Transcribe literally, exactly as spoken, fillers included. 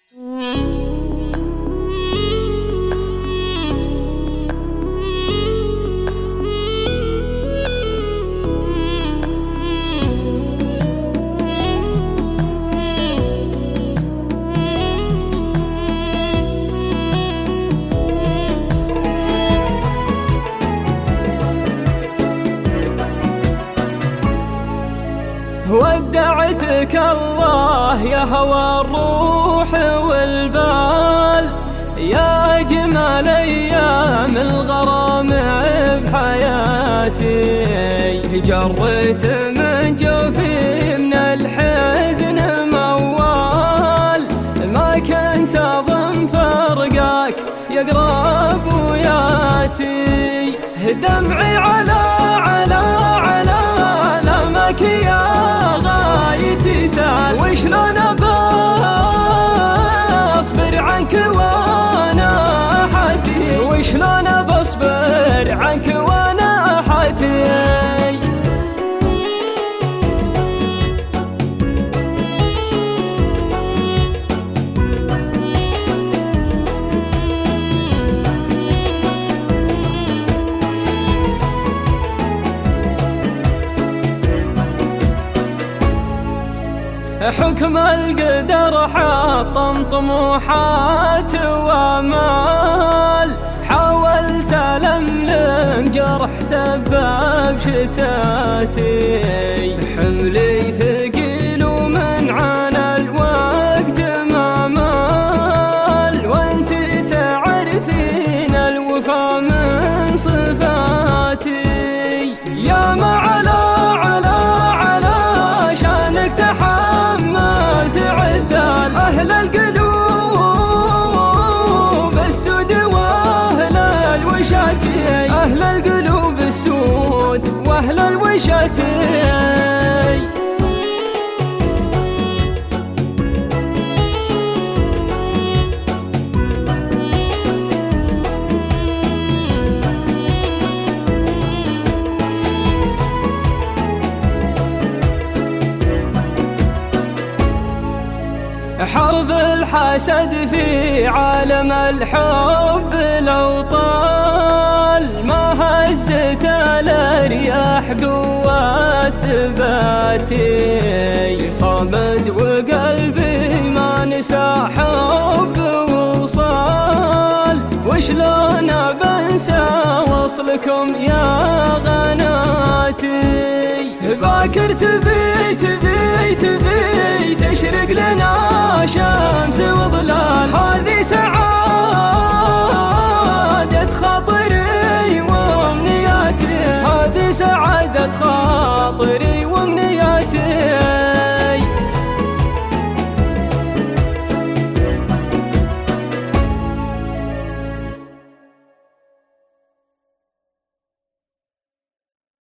ودعتك الله يا هوى الروح والبال، يا أجمل أيام الغرام بحياتي، جريت من جوفي من الحزن موال، ما كنت أظن فرقاك يقرب وياتي، دمعي على على على لمك يا غايتي سال، وشلون بصبر عنك وانا حاتي، وشلون بصبر عنك وانا حاتي. حكم القدر حطم طموحات وامال، حاولت ألملم جرح سبب شتاتي، حملي ثقيل ومن عانى الوقت ما مال، وانت تعرفين الوفا من صفاتي، يا ما على على على شانك تحملت عذال أهل القلوب السود وأهل الوشات، أهل القلوب السود وأهل الوشات. حرب الحسد في عالم الحب لو طال، ما هزت الرياح قوة ثباتي، صمد وقلبي ما نسى حب وصال، وشلون بنسى وصلكم يا غناتي، باكر تبي تبي تبي تشرق لنا شمس وظلال، هذه سعادة خاطري وامنياتي، هذه سعادة خاطري